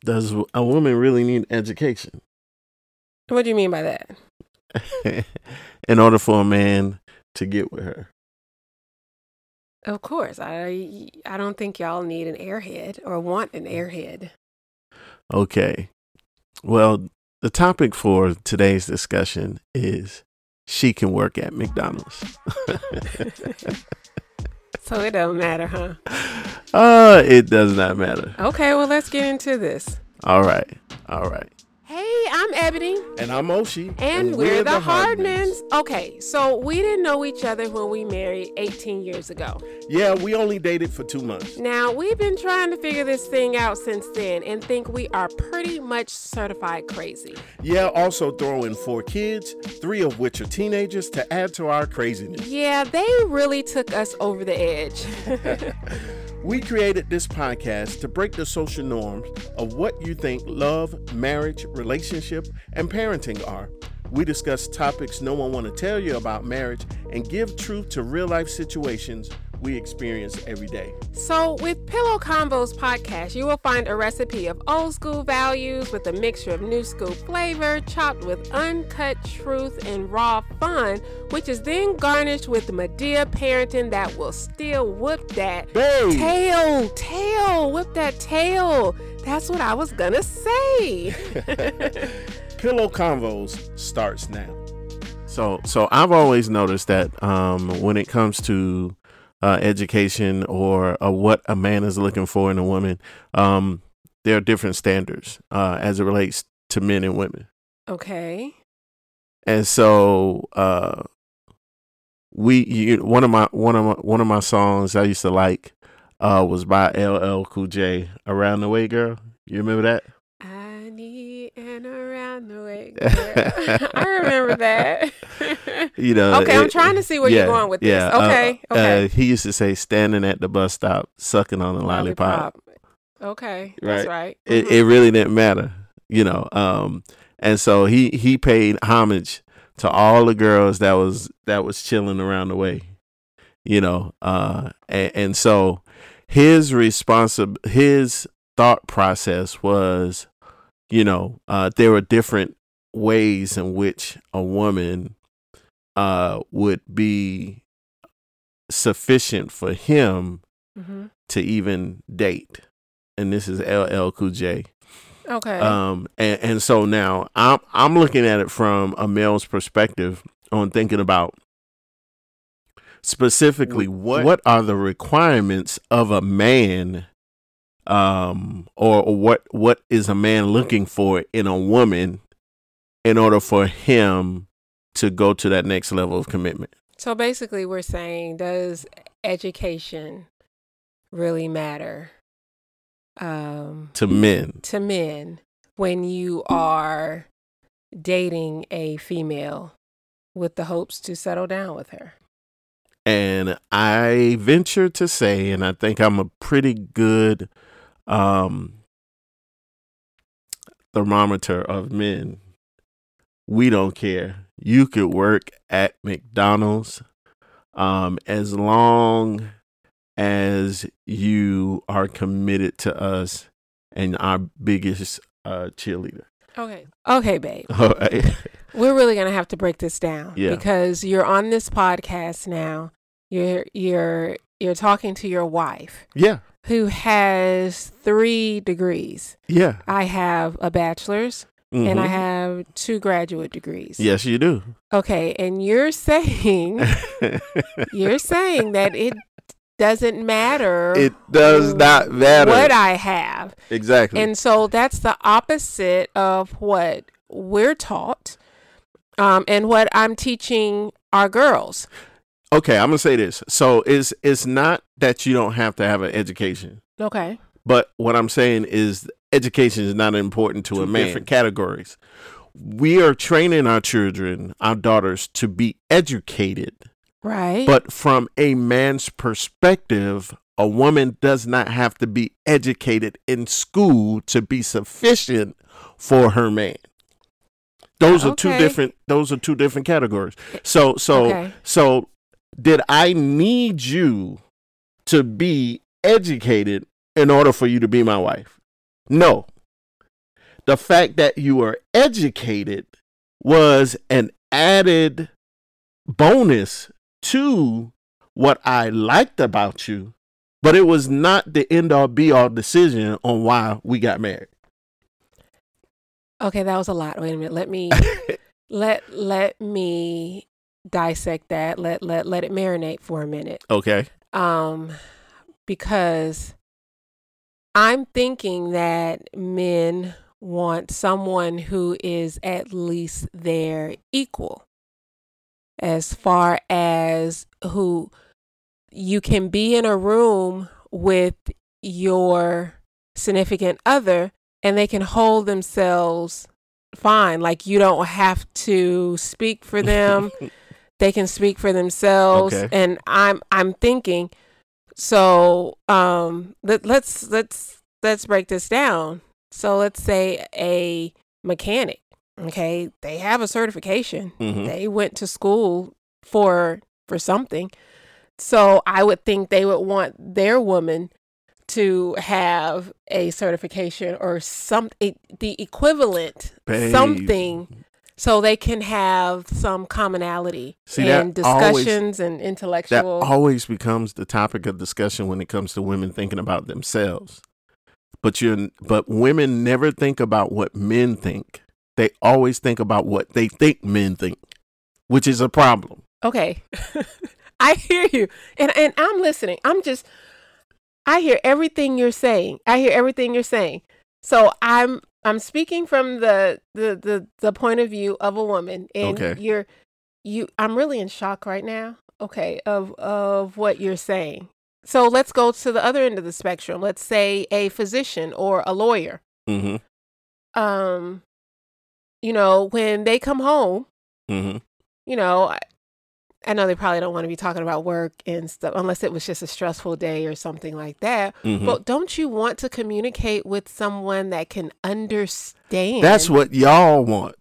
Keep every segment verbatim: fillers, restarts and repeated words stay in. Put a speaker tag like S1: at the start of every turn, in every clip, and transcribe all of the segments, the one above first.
S1: Does a woman really need education?
S2: What do you mean by that?
S1: In order for a man to get with her.
S2: Of course. I I don't think y'all need an airhead or want an airhead.
S1: Okay. Well, the topic for today's discussion is she can work at McDonald's.
S2: So it don't matter, huh?
S1: Uh, it does not matter.
S2: Okay, well, let's get into this.
S1: All right. All right.
S2: Hey, I'm Ebony.
S1: And I'm Oshi.
S2: And, and we're, we're the, the Hardmans. Hardmans. Okay, so we didn't know each other when we married eighteen years ago.
S1: Yeah, we only dated for two months.
S2: Now, we've been trying to figure this thing out since then and think we are pretty much certified crazy.
S1: Yeah, also throw in four kids, three of which are teenagers, to add to our craziness.
S2: Yeah, they really took us over the edge.
S1: We created this podcast to break the social norms of what you think love, marriage, relationship, and parenting are. We discuss topics no one want to tell you about marriage and give truth to real-life situations we experience every day.
S2: So with Pillow Combos podcast, you will find a recipe of old school values with a mixture of new school flavor, chopped with uncut truth and raw fun, which is then garnished with Madea parenting that will still whip that
S1: Babe.
S2: tail, tail, whip that tail. That's what I was gonna say.
S1: Pillow Convos starts now. So, so I've always noticed that um, when it comes to Uh, education or uh, what a man is looking for in a woman, um, there are different standards uh, as it relates to men and women.
S2: Okay.
S1: And so uh, we, you, one of my one of my one of my songs I used to like uh, was by L L Cool J, "Around the Way Girl." You remember that?
S2: I need an around the way girl. I remember that.
S1: You know,
S2: okay,
S1: it,
S2: I'm trying to see where
S1: yeah,
S2: you're going with
S1: yeah,
S2: this. Okay,
S1: uh,
S2: okay.
S1: Uh, he used to say, "Standing at the bus stop, sucking on a lollipop."
S2: lollipop. Okay, that's right.
S1: right.
S2: Mm-hmm.
S1: It it really didn't matter, you know. Um, and so he he paid homage to all the girls that was that was chilling around the way, you know. Uh, and, and so his responsi- his thought process was, you know, uh, there were different ways in which a woman uh, would be sufficient for him
S2: mm-hmm.
S1: to even date. And this is L L Cool J.
S2: Okay.
S1: Um, and, and so now I'm I'm looking at it from a male's perspective on thinking about specifically what what are the requirements of a man, um, or, or what what is a man looking for in a woman in order for him to go to that next level of commitment.
S2: So basically we're saying, does education really matter um,
S1: to men?
S2: To men when you are dating a female with the hopes to settle down with her?
S1: And I venture to say, and I think I'm a pretty good um, thermometer of men, we don't care. You could work at McDonald's um, as long as you are committed to us and our biggest uh, cheerleader.
S2: Okay. Okay, babe.
S1: All right.
S2: We're really going to have to break this down
S1: yeah.
S2: because you're on this podcast now. You're you're you're talking to your wife.
S1: Yeah.
S2: Who has three degrees.
S1: Yeah.
S2: I have a bachelor's. Mm-hmm. And I have two graduate degrees.
S1: Yes, you do.
S2: Okay, and you're saying you're saying that it doesn't matter.
S1: It does not matter
S2: what I have.
S1: Exactly.
S2: And so that's the opposite of what we're taught, um, and what I'm teaching our girls.
S1: Okay, I'm gonna say this. So it's it's not that you don't have to have an education.
S2: Okay.
S1: But what I'm saying is education is not important to
S2: Two
S1: a man.
S2: different
S1: Categories. We are training our children, our daughters, to be educated.
S2: Right.
S1: But from a man's perspective, a woman does not have to be educated in school to be sufficient for her man. Those are
S2: okay.
S1: two different those are two different categories. So so
S2: okay.
S1: so did I need you to be educated in order for you to be my wife? No. the fact that you were educated was an added bonus to what I liked about you, but it was not the end all be all decision on why we got married.
S2: Okay, that was a lot. Wait a minute. Let me let let me dissect that. Let let let it marinate for a minute.
S1: Okay.
S2: Um, because I'm thinking that men want someone who is at least their equal, as far as who you can be in a room with your significant other and they can hold themselves fine. Like, you don't have to speak for them. They can speak for themselves.
S1: Okay.
S2: And I'm I'm thinking, so um let, let's let's let's break this down. So let's say a mechanic, okay, they have a certification.
S1: Mm-hmm.
S2: They went to school for for something. So I would think they would want their woman to have a certification or some it, the equivalent
S1: Babe.
S2: something, so they can have some commonality
S1: See,
S2: and
S1: that always-
S2: discussions and
S1: That
S2: intellectual.
S1: always becomes the topic of discussion when it comes to women thinking about themselves. But you but women never think about what men think. They always think about what they think men think, which is a problem.
S2: Okay. I hear you. And and I'm listening. I'm just I hear everything you're saying. I hear everything you're saying. So I'm I'm speaking from the the the, the point of view of a woman, and
S1: Okay.
S2: you're you I'm really in shock right now. Okay, of of what you're saying. So let's go to the other end of the spectrum. Let's say a physician or a lawyer.
S1: Mm-hmm.
S2: Um you know, when they come home,
S1: Mm-hmm.
S2: you know, I, I know they probably don't want to be talking about work and stuff unless it was just a stressful day or something like that.
S1: Mm-hmm.
S2: But don't you want to communicate with someone that can understand?
S1: That's what y'all want.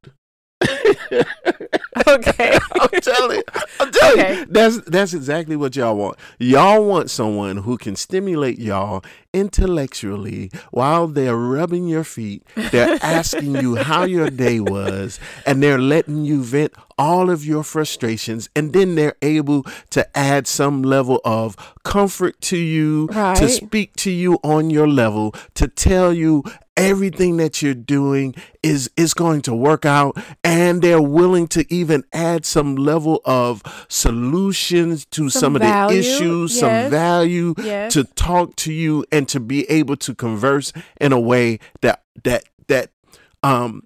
S2: Okay.
S1: I'm telling you. I'm telling
S2: Okay.
S1: you. That's that's exactly what y'all want. Y'all want someone who can stimulate y'all intellectually while they're rubbing your feet. They're asking you how your day was, and they're letting you vent all of your frustrations, and then they're able to add some level of comfort to you,
S2: Right.
S1: to speak to you on your level, to tell you everything that you're doing is is going to work out, and they're willing to even add some level of solutions to some,
S2: Some
S1: of
S2: value,
S1: the issues,
S2: yes.
S1: some value
S2: Yes.
S1: to talk to you and to be able to converse in a way that that that um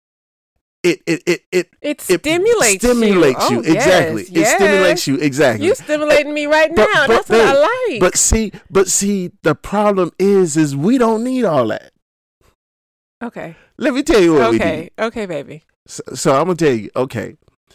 S1: it it it it,
S2: It
S1: it
S2: stimulates,
S1: stimulates
S2: you.
S1: you,
S2: Oh,
S1: exactly.
S2: yes,
S1: It
S2: yes.
S1: stimulates you exactly.
S2: You stimulating me right
S1: But-
S2: now.
S1: but,
S2: That's what
S1: babe,
S2: I like.
S1: But see, but see, the problem is, is we don't need all that.
S2: okay.
S1: Let me tell you what we need.
S2: Okay. Okay, baby.
S1: So, so I'm gonna tell you, okay.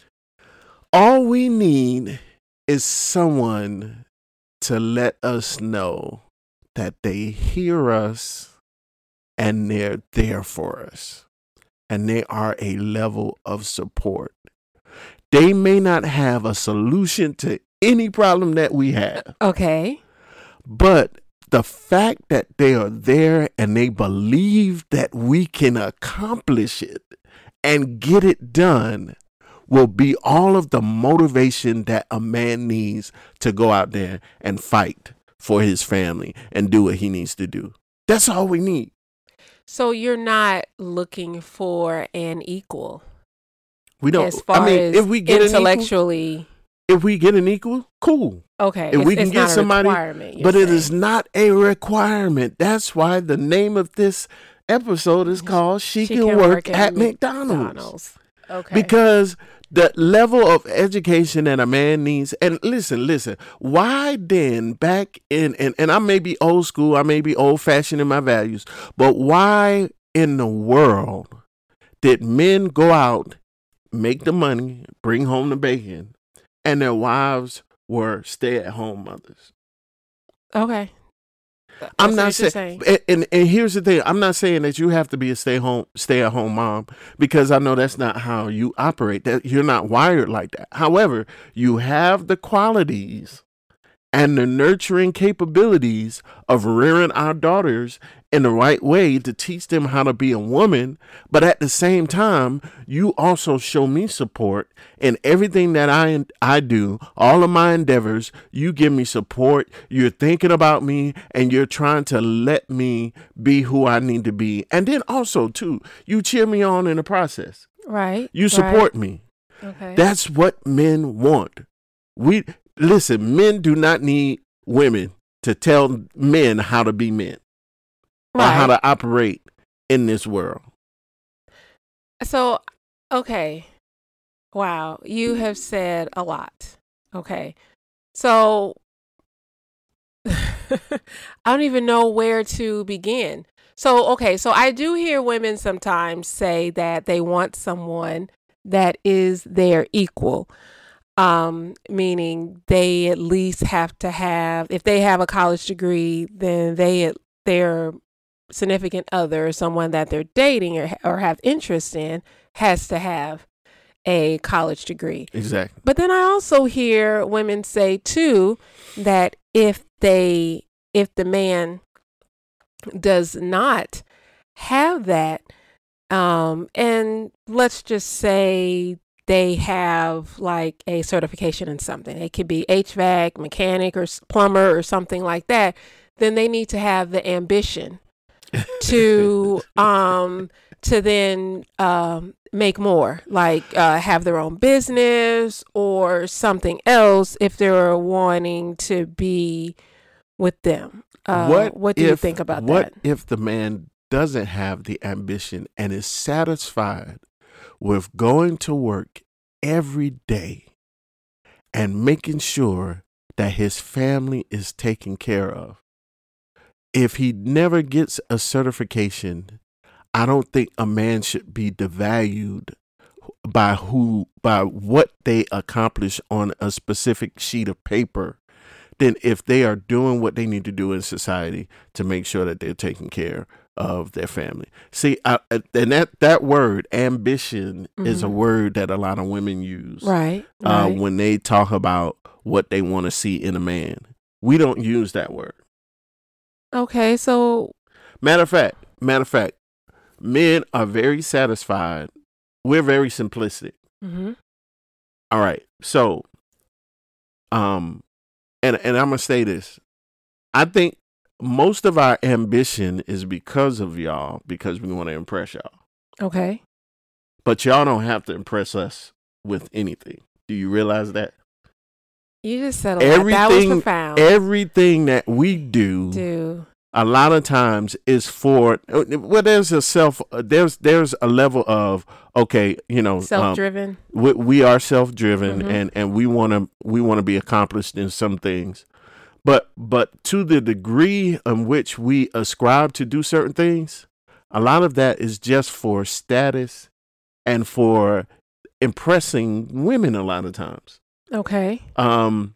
S1: All we need is someone to let us know that they hear us and they're there for us. And they are a level of support. They may not have a solution to any problem that we have,
S2: Okay.
S1: but the fact that they are there and they believe that we can accomplish it and get it done will be all of the motivation that a man needs to go out there and fight for his family and do what he needs to do. That's all we need.
S2: So you're not looking for an equal
S1: We don't.
S2: as far
S1: I mean,
S2: as
S1: if we get an equal,
S2: intellectually.
S1: if we get an equal, cool.
S2: Okay.
S1: If
S2: it's,
S1: we can
S2: it's
S1: get
S2: not
S1: somebody-
S2: a requirement, you're
S1: But it
S2: saying.
S1: is not a requirement. That's why the name of this episode is called "She, Can, Work, at, McDonald's."
S2: McDonald's. Okay.
S1: Because the level of education that a man needs, and listen, listen, why then back in, and, and I may be old school, I may be old fashioned in my values, but why in the world did men go out, make the money, bring home the bacon, and their wives were stay at home mothers?
S2: Okay. That's
S1: I'm
S2: what
S1: not
S2: you're
S1: saying,
S2: saying.
S1: and, and and here's the thing. I'm not saying that you have to be a stay home, stay at home mom, because I know that's not how you operate. That you're not wired like that. However, you have the qualities and the nurturing capabilities of rearing our daughters in the right way to teach them how to be a woman. But at the same time, you also show me support in everything that I I do, all of my endeavors. You give me support. You're thinking about me, and you're trying to let me be who I need to be. And then also, too, you cheer me on in the process.
S2: Right.
S1: You support
S2: right.
S1: me.
S2: Okay.
S1: That's what men want. We listen, men do not need women to tell men how to be men. Right. Or how to operate in this world.
S2: So, okay. Wow. You have said a lot. Okay. So, I don't even know where to begin. So, okay. So, I do hear women sometimes say that they want someone that is their equal. Um, meaning they at least have to have, if they have a college degree, then they, they're, significant other, someone that they're dating or or have interest in, has to have a college degree.
S1: Exactly.
S2: But then I also hear women say too that if they if the man does not have that, um, and let's just say they have like a certification in something, it could be H V A C, mechanic, or plumber, or something like that, then they need to have the ambition to um to then um make more, like uh have their own business or something else if they're wanting to be with them. Uh, what what do
S1: if,
S2: you think about
S1: what
S2: that?
S1: What if the man doesn't have the ambition and is satisfied with going to work every day and making sure that his family is taken care of? If he never gets a certification, I don't think a man should be devalued by who, by what they accomplish on a specific sheet of paper, than if they are doing what they need to do in society to make sure that they're taking care of their family. See, I, and that, that word ambition mm-hmm. is a word that a lot of women use,
S2: right,
S1: uh,
S2: right.
S1: when they talk about what they want to see in a man. We don't use that word.
S2: Okay, so
S1: matter of fact, matter of fact, men are very satisfied. We're very simplistic.
S2: Mm-hmm.
S1: All right, so, um, and and I'm gonna say this. I think most of our ambition is because of y'all, because we want to impress y'all.
S2: Okay,
S1: but y'all don't have to impress us with anything. Do you realize that?
S2: You just said a lot. That was profound.
S1: Everything that we do,
S2: do
S1: a lot of times is for, well, there's a self, there's there's a level of, okay, you know,
S2: self-driven.
S1: Um, we, we are self-driven,
S2: mm-hmm.
S1: and and we want to we want to be accomplished in some things, but but to the degree in which we ascribe to do certain things, a lot of that is just for status and for impressing women a lot of times.
S2: Okay.
S1: Um,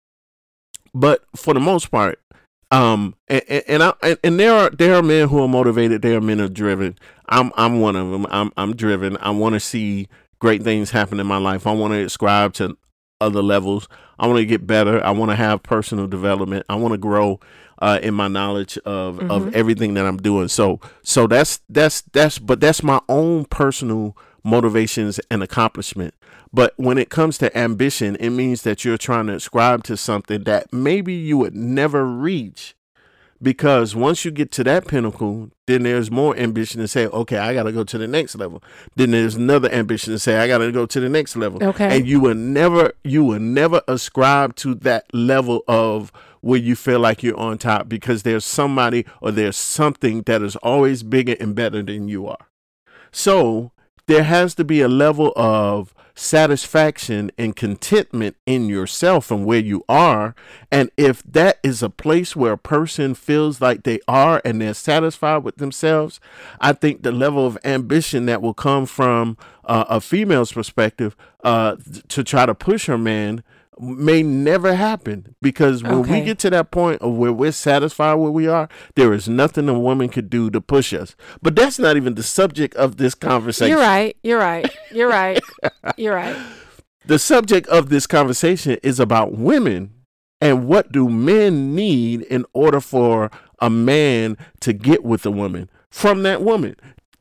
S1: but for the most part, um, and and, I, and and there are there are men who are motivated. There are men who are driven. I'm I'm one of them. I'm I'm driven. I want to see great things happen in my life. I want to ascribe to other levels. I want to get better. I want to have personal development. I want to grow uh, in my knowledge of mm-hmm. of everything that I'm doing. So so that's that's that's but that's my own personal motivations and accomplishment. But when it comes to ambition, it means that you're trying to ascribe to something that maybe you would never reach, because once you get to that pinnacle, then there's more ambition to say, okay, I got to go to the next level. Then there's another ambition to say, I got to go to the next level.
S2: Okay.
S1: And you will never, you will never ascribe to that level of where you feel like you're on top, because there's somebody or there's something that is always bigger and better than you are. So there has to be a level of satisfaction and contentment in yourself and where you are. And if that is a place where a person feels like they are and they're satisfied with themselves, I think the level of ambition that will come from uh, a female's perspective uh, to try to push her man may never happen, because when
S2: okay.
S1: we get to that point of where we're satisfied where we are, there is nothing a woman could do to push us. But that's not even the subject of this conversation.
S2: You're right. You're right. You're right. You're right.
S1: The subject of this conversation is about women And what do men need in order for a man to get with a woman from that woman?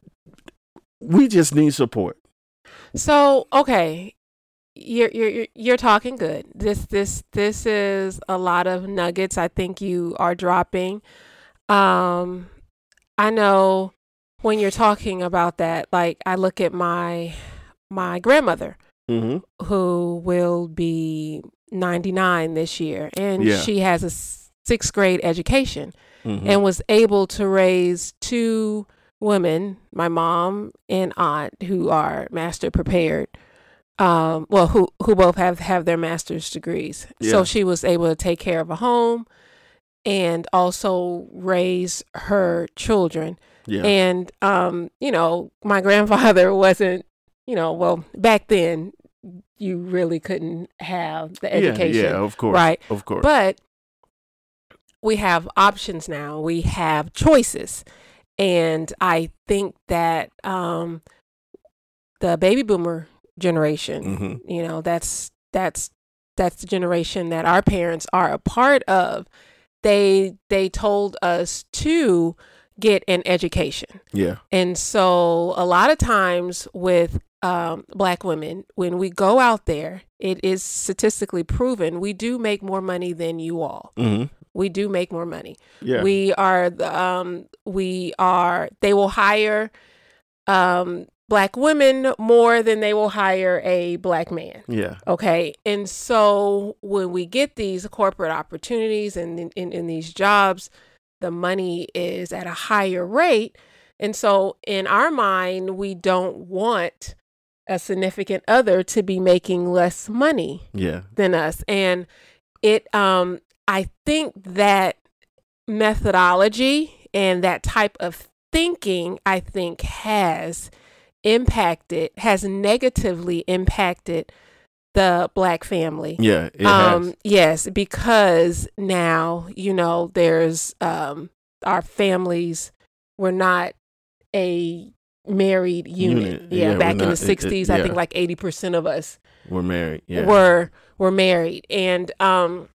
S1: We just need support.
S2: So, okay, you're you're you're talking good. This this this is a lot of nuggets I think you are dropping. Um, I know when you're talking about that, like I look at my my grandmother,
S1: Mm-hmm.
S2: who will be ninety-nine this year, and
S1: Yeah.
S2: she has a sixth grade education,
S1: Mm-hmm.
S2: and was able to raise two women, my mom and aunt, who are master prepared. Um, well, who who both have have their master's degrees.
S1: Yeah.
S2: So she was able to take care of a home and also raise her children.
S1: Yeah.
S2: And um, you know, my grandfather wasn't, you know, well, back then you really couldn't have the education.
S1: Yeah, yeah, of course.
S2: Right.
S1: Of course.
S2: But we have options now. We have choices. And I think that um, the baby boomer generation,
S1: Mm-hmm.
S2: you know, that's that's that's the generation that our parents are a part of. They they told us to get an education.
S1: Yeah.
S2: And so a lot of times with um, Black women, when we go out there, it is statistically proven we do make more money than you all.
S1: Mm-hmm.
S2: We do make more money.
S1: Yeah.
S2: We are, the, um, we are, they will hire um, Black women more than they will hire a Black man.
S1: Yeah.
S2: Okay. And so when we get these corporate opportunities and in, in, in these jobs, the money is at a higher rate. And so in our mind, we don't want a significant other to be making less money
S1: Yeah.
S2: than us. And it, um, I think that methodology and that type of thinking, I think, has impacted, has negatively impacted the Black family.
S1: Yeah. It
S2: um,
S1: has.
S2: Yes, because now, you know, there's um, our families were not a married unit.
S1: Unit.
S2: Yeah,
S1: Yeah,
S2: back
S1: we're
S2: in
S1: not-
S2: the
S1: it- it-
S2: sixties, I
S1: yeah.
S2: think like eighty percent of us
S1: We're married. Yeah.
S2: were were married. And um,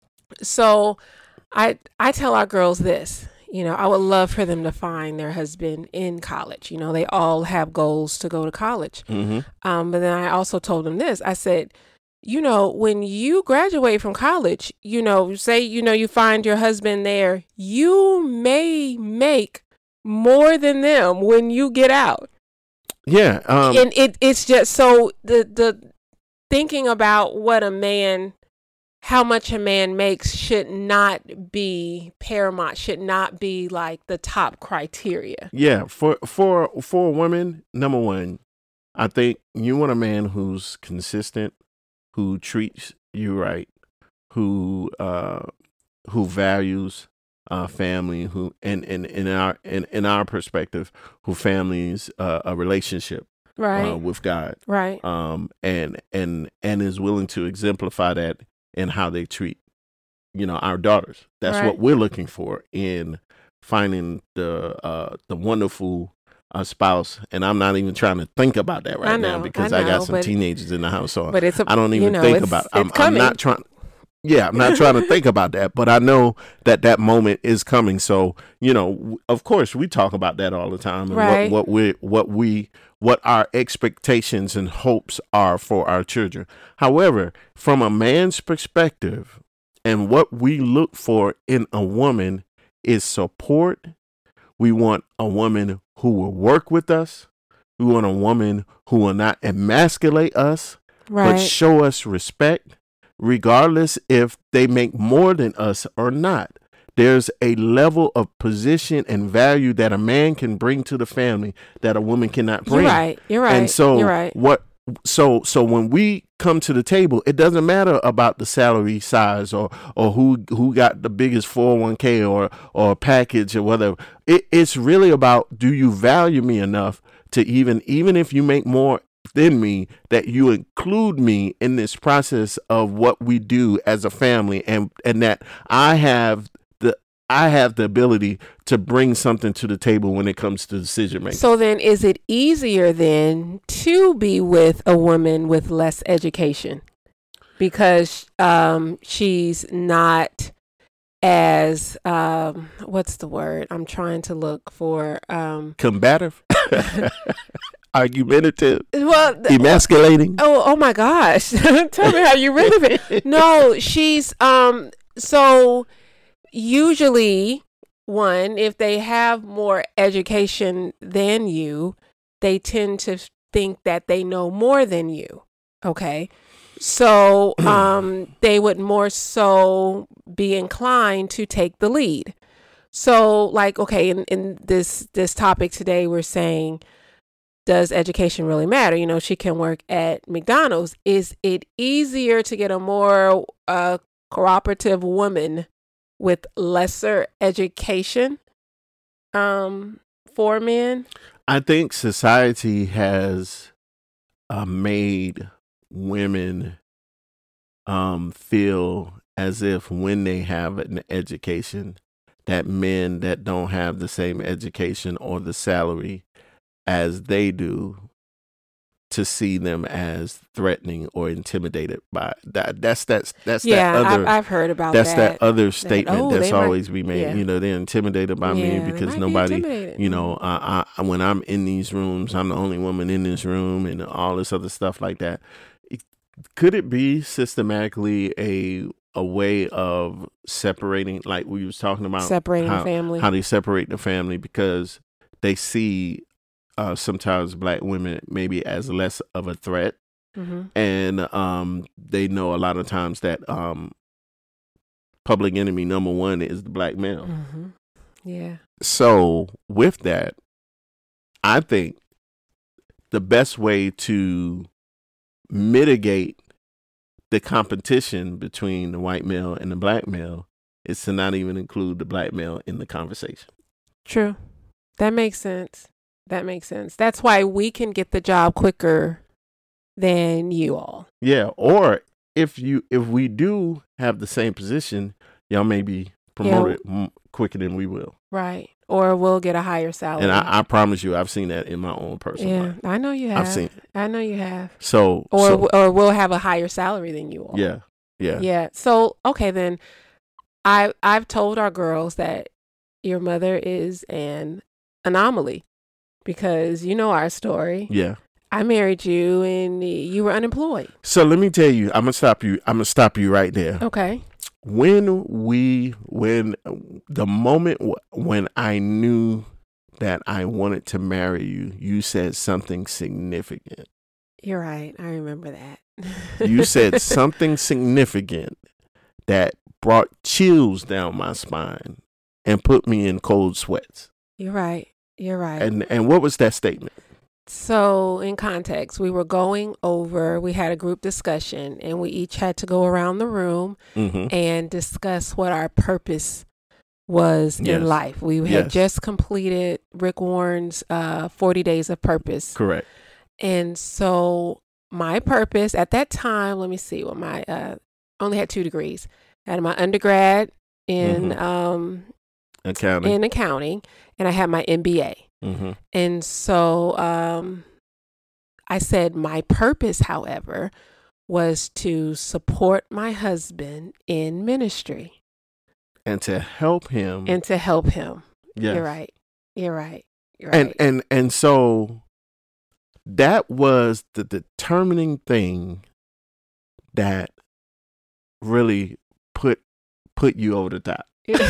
S2: so I I tell our girls this. You know, I would love for them to find their husband in college. You know, they all have goals to go to college.
S1: Mm-hmm.
S2: Um, but then I also told them this. I said, you know, when you graduate from college, you know, say, you know, you find your husband there, you may make more than them when you get out.
S1: Yeah. Um,
S2: And it it's just so the the thinking about what a man, how much a man makes should not be paramount, should not be like the top criteria.
S1: yeah. For for for a woman, number one, I think you want a man who's consistent, who treats you right, who uh, who values uh, family, who and in, in, in our in, in our perspective, who families uh, a relationship
S2: Right.
S1: uh, with God,
S2: right.
S1: um, and and and is willing to exemplify that in how they treat, you know, our daughters. That's
S2: Right.
S1: what we're looking for in finding the uh, the wonderful uh, spouse. And I'm not even trying to think about that right
S2: I
S1: now
S2: know,
S1: because
S2: I
S1: I,
S2: know,
S1: got some
S2: but-
S1: teenagers in the house, so
S2: But it's a,
S1: I don't even
S2: you know,
S1: think
S2: it's-
S1: about.
S2: it's
S1: I'm, I'm
S2: coming.
S1: not trying. Yeah, I'm not trying to think about that, but I know that that moment is coming. So, you know, w- of course, we talk about that all the time, and
S2: Right.
S1: what, what we, what we, what our expectations and hopes are for our children. However, from a man's perspective, and what we look for in a woman is support. We want a woman who will work with us. We want a woman who will not emasculate us,
S2: right.
S1: but show us respect, regardless if they make more than us or not. There's a level of position and value that a man can bring to the family that a woman cannot bring.
S2: You're right. You're right.
S1: And so
S2: You're right.
S1: what so so when we come to the table, it doesn't matter about the salary size or or who who got the biggest four oh one k or or package or whatever. It, it's really about, do you value me enough to even even if you make more than me, that you include me in this process of what we do as a family, and and that I have the I have the ability to bring something to the table when it comes to decision making.
S2: So then is it easier then to be with a woman with less education? because um, she's not as um, what's the word I'm trying to look for? Um,
S1: Combative, argumentative,
S2: well,
S1: emasculating.
S2: Oh, oh my gosh! Tell me how you rid of it. No, she's um. So usually, one, if they have more education than you, they tend to think that they know more than you. Okay. So um, they would more so be inclined to take the lead. So like, okay, in, in this, this topic today, we're saying, does education really matter? You know, she can work at McDonald's. Is it easier to get a more uh, cooperative woman with lesser education um, for men?
S1: I think society has uh, made women um, feel as if when they have an education, that men that don't have the same education or the salary as they do, to see them as threatening or intimidated by that. That's that's that's
S2: yeah,
S1: that other.
S2: I've, I've heard about
S1: that's
S2: that.
S1: That's that other statement
S2: that, oh,
S1: that's
S2: might,
S1: always be made.
S2: Yeah.
S1: You know, they're intimidated by
S2: yeah,
S1: me because nobody.
S2: Be
S1: you know, I, I when I'm in these rooms, I'm the only woman in this room, and all this other stuff like that. It, could it be systematically a a way of separating, like we was talking about,
S2: separating
S1: how,
S2: the family,
S1: how they separate the family because they see. Uh, sometimes black women maybe as less of a threat, mm-hmm. and um, they know a lot of times that um, public enemy number one is the black male.
S2: Mm-hmm. Yeah.
S1: So with that, I think the best way to mitigate the competition between the white male and the black male is to not even include the black male in the conversation.
S2: True. That makes sense. That makes sense. That's why we can get the job quicker than you all.
S1: Yeah. Or if you, if we do have the same position, y'all may be promoted yeah. quicker than we will.
S2: Right. Or we'll get a higher salary.
S1: And I, I promise you, I've seen that in my own personal
S2: yeah,
S1: life.
S2: I know you have.
S1: I've seen it.
S2: I know you have.
S1: So,
S2: or
S1: so,
S2: or we'll have a higher salary than you all.
S1: Yeah. Yeah.
S2: Yeah. So, okay, then I I've told our girls that your mother is an anomaly. Because you know our story.
S1: Yeah. I
S2: married you and you were unemployed.
S1: So let me tell you, I'm going to stop you. I'm going to stop you right there.
S2: Okay.
S1: When we, when the moment w- when I knew that I wanted to marry you, you said something significant.
S2: You're right. I remember that.
S1: You said something significant that brought chills down my spine and put me in cold sweats.
S2: You're right. You're right.
S1: And and what was that statement?
S2: So in context, we were going over, we had a group discussion and we each had to go around the room mm-hmm. and discuss what our purpose was yes. in life. We had yes. just completed Rick Warren's uh, forty days of purpose.
S1: Correct.
S2: And so my purpose at that time, let me see what my, uh, only had two degrees. I had my undergrad in, mm-hmm. um,
S1: accounting.
S2: in accounting. And I had my M B A. Mm-hmm. And so um, I said my purpose, however, was to support my husband in ministry.
S1: And to help him.
S2: And to help him.
S1: Yes.
S2: You're right. You're right. You're right.
S1: And, and, and so that was the determining thing that really put put you over the top.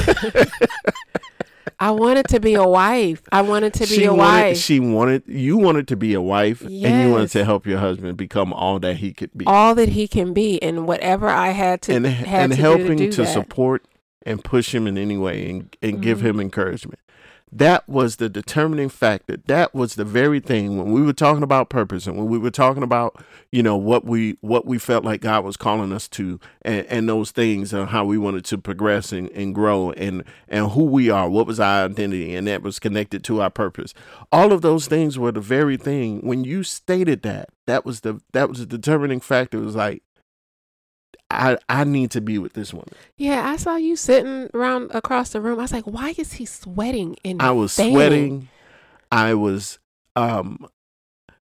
S2: I wanted to be a wife. I wanted to be
S1: she
S2: a
S1: wanted,
S2: wife.
S1: She wanted, you wanted to be a wife
S2: yes.
S1: and you wanted to help your husband become all that he could be.
S2: All that he can be and whatever I had to
S1: And,
S2: had
S1: and
S2: to
S1: helping
S2: do to, do
S1: to support and push him in any way and, and mm-hmm. give him encouragement. That was the determining factor. That was the very thing when we were talking about purpose and when we were talking about, you know, what we what we felt like God was calling us to and, and those things and how we wanted to progress and, and grow and, and who we are, what was our identity, and that was connected to our purpose. All of those things were the very thing. When you stated that, that was the that was the determining factor. It was like, I, I need to be with this woman.
S2: Yeah, I saw you sitting around across the room. I was like, why is he sweating? And
S1: I was
S2: fanning?
S1: sweating. I was, um,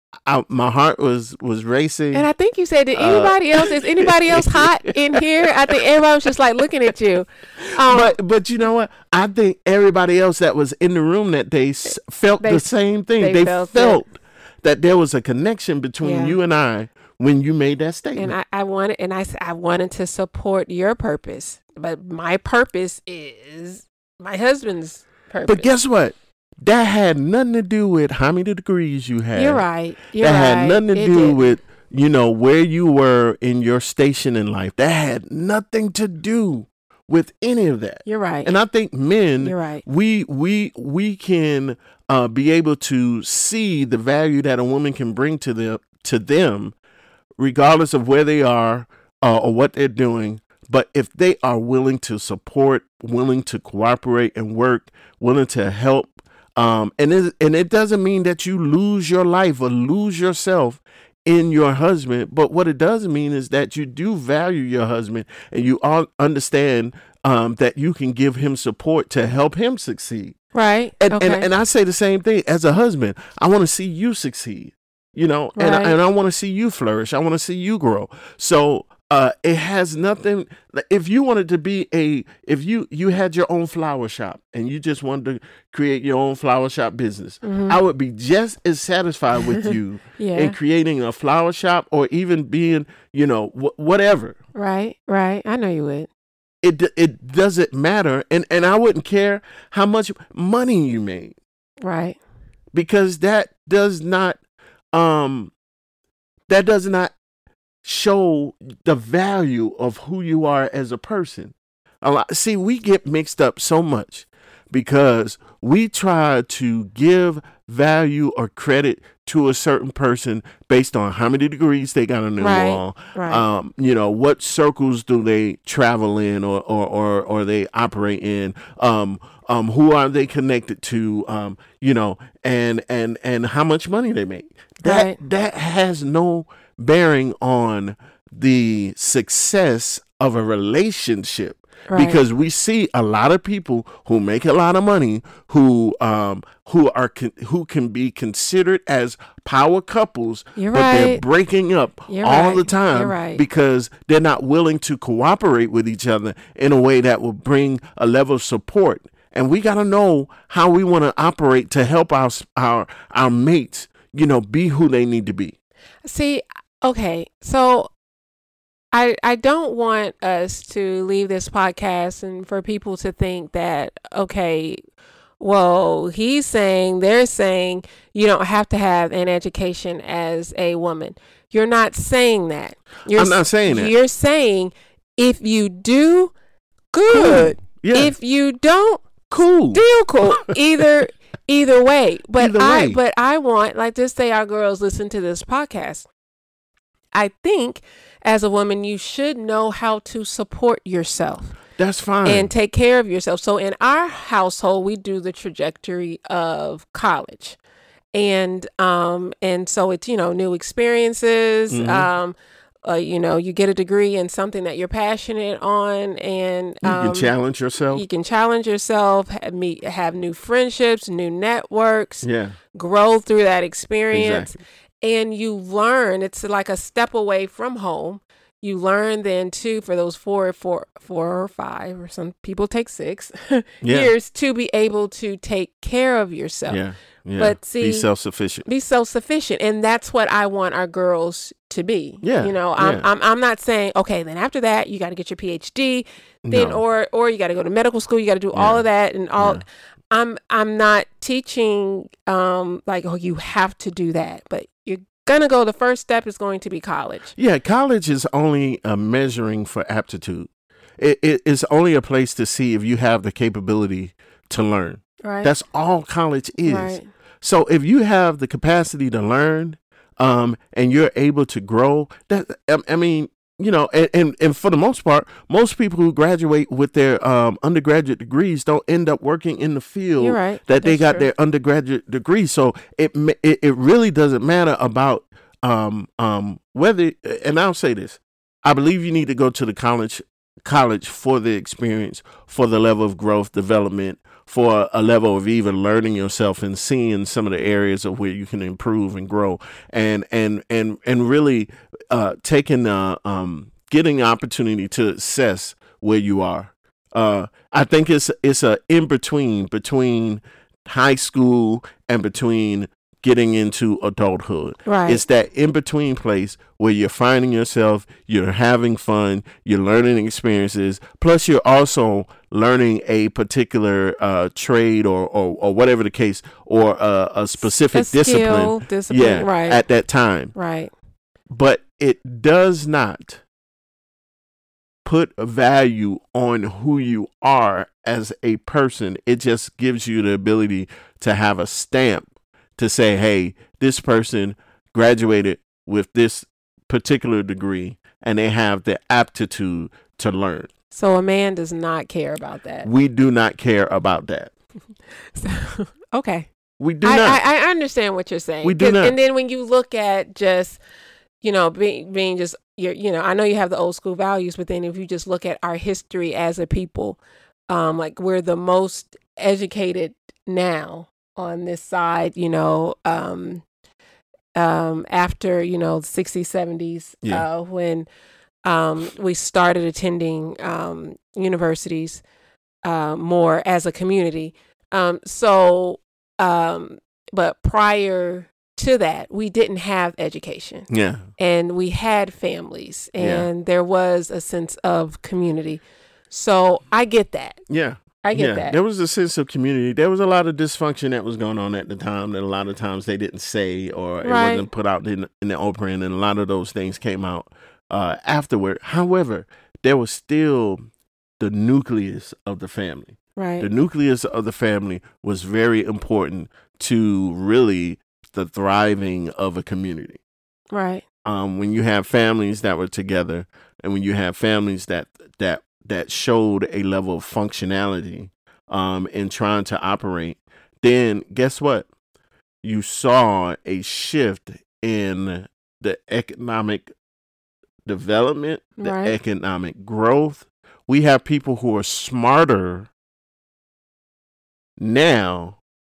S1: I, my heart was was racing.
S2: And I think you said, did anybody uh, else, is anybody else hot in here? I think everybody was just like looking at you.
S1: Um, but but you know what? I think everybody else that was in the room that day felt they, the same thing. They, they felt, felt that there was a connection between yeah. you and I when you made that statement.
S2: And I, I wanted, and I, I wanted to support your purpose, but my purpose is my husband's purpose.
S1: But guess what? That had nothing to do with how many degrees you had.
S2: You're right. You're
S1: that
S2: right.
S1: had nothing to
S2: it
S1: do
S2: did.
S1: with, you know, where you were in your station in life. That had nothing to do with any of that.
S2: You're right.
S1: And I think men,
S2: You're right.
S1: we we we can uh, be able to see the value that a woman can bring to them, to them, regardless of where they are uh, or what they're doing. But if they are willing to support, willing to cooperate and work, willing to help, Um, and it, and it doesn't mean that you lose your life or lose yourself in your husband. But what it does mean is that you do value your husband and you all understand um, that you can give him support to help him succeed.
S2: Right.
S1: And,
S2: okay.
S1: and, and I say the same thing as a husband. I want to see you succeed, you know,
S2: right.
S1: and, I, and I want to see you flourish. I want to see you grow. So Uh, it has nothing. If you wanted to be a, if you you had your own flower shop and you just wanted to create your own flower shop business, mm-hmm. I would be just as satisfied with you
S2: yeah.
S1: in creating a flower shop or even being, you know, wh- whatever.
S2: Right, right. I know you would.
S1: It it doesn't matter, and and I wouldn't care how much money you made.
S2: Right.
S1: Because that does not, um, that does not. show the value of who you are as a person. A lot, see, we get mixed up so much because we try to give value or credit to a certain person based on how many degrees they got on their
S2: right,
S1: wall.
S2: Right.
S1: Um, you know, what circles do they travel in or or or, or they operate in? Um, um, who are they connected to? Um, you know, and and and how much money they make. That
S2: right.
S1: that has no bearing on the success of a relationship. Right. Because we see a lot of people who make a lot of money who um who are con- who can be considered as power couples,
S2: You're
S1: but
S2: right.
S1: they're breaking up
S2: You're
S1: all
S2: right.
S1: the time
S2: You're right.
S1: because they're not willing to cooperate with each other in a way that will bring a level of support. And we got to know how we want to operate to help our our our mates, you know, be who they need to be.
S2: See, okay, so I I don't want us to leave this podcast and for people to think that, okay, well, he's saying, they're saying you don't have to have an education as a woman. You're not saying that. You're,
S1: I'm not saying that.
S2: You're saying if you do, good.
S1: Cool. Yeah.
S2: If you don't,
S1: cool.
S2: Still cool. Either either way. But
S1: Either
S2: I
S1: way.
S2: but I want, like, just say our girls listen to this podcast. I think as a woman, you should know how to support yourself.
S1: That's fine.
S2: And take care of yourself. So in our household, we do the trajectory of college. And um and so it's, you know, new experiences. Mm-hmm. Um uh, you know, you get a degree in something that you're passionate on, and um,
S1: you can challenge yourself.
S2: You can challenge yourself, have, meet, have new friendships, new networks,
S1: yeah.
S2: grow through that experience.
S1: Exactly.
S2: And you learn, it's like a step away from home. You learn then too, for those four, four, four or five, or some people take six yeah. years to be able to take care of yourself.
S1: Yeah. Yeah.
S2: But see,
S1: be self-sufficient.
S2: Be self-sufficient, and that's what I want our girls to be.
S1: Yeah.
S2: You know, I'm
S1: yeah.
S2: I'm I'm not saying, okay, then after that you got to get your P H D, then
S1: no.
S2: or or you got to go to medical school, you got to do
S1: yeah.
S2: all of that and all.
S1: Yeah.
S2: I'm I'm not teaching um like, oh, you have to do that, but you're gonna go. The first step is going to be college.
S1: Yeah, college is only a measuring for aptitude. It, it is only a place to see if you have the capability to learn.
S2: Right.
S1: That's all college is.
S2: Right.
S1: So if you have the capacity to learn, um, and you're able to grow, that I mean, you know, and, and, and for the most part, most people who graduate with their um, undergraduate degrees don't end up working in the field
S2: You're right.
S1: that they
S2: That's
S1: got
S2: true.
S1: their undergraduate degree. So it, it it really doesn't matter about um um whether. And I'll say this: I believe you need to go to the college college for the experience, for the level of growth, development, for a level of even learning yourself and seeing some of the areas of where you can improve and grow, and and and and really uh, taking uh, um, getting the opportunity to assess where you are. Uh, I think it's it's a in between between high school and between getting into adulthood.
S2: Right.
S1: It's that in between place where you're finding yourself, you're having fun, you're learning experiences, plus you're also learning a particular uh, trade or, or or whatever the case, or a, a specific
S2: a skill,
S1: discipline,
S2: discipline.
S1: yeah,
S2: Right.
S1: at that time.
S2: Right.
S1: But it does not put a value on who you are as a person. It just gives you the ability to have a stamp to say, hey, this person graduated with this particular degree and they have the aptitude to learn.
S2: So a man does not care about that.
S1: We do not care about that.
S2: So, okay.
S1: We do
S2: I,
S1: not.
S2: I, I understand what you're saying.
S1: We do
S2: 'Cause-
S1: not.
S2: And then when you look at just, you know, being being just, you're, you know, I know you have the old school values, but then if you just look at our history as a people, um, like we're the most educated now on this side, you know, um, um, after, you know, sixties, seventies,
S1: Yeah.
S2: uh, when um, we started attending um, universities uh, more as a community. Um, so, um, but prior to that, we didn't have education.
S1: Yeah.
S2: And we had families,
S1: Yeah.
S2: and there was a sense of community. So I get that.
S1: Yeah.
S2: I get
S1: yeah.
S2: that.
S1: There was a sense of community. There was a lot of dysfunction that was going on at the time that a lot of times they didn't say, or it
S2: Right.
S1: wasn't put out in, in the open, and a lot of those things came out uh, afterward. However, there was still the nucleus of the family.
S2: Right.
S1: The nucleus of the family was very important to really the thriving of a community.
S2: Right.
S1: Um, when you have families that were together, and when you have families that that that showed a level of functionality um, in trying to operate, then guess what? You saw a shift in the economic development, the
S2: Right.
S1: economic growth. We have people who are smarter now,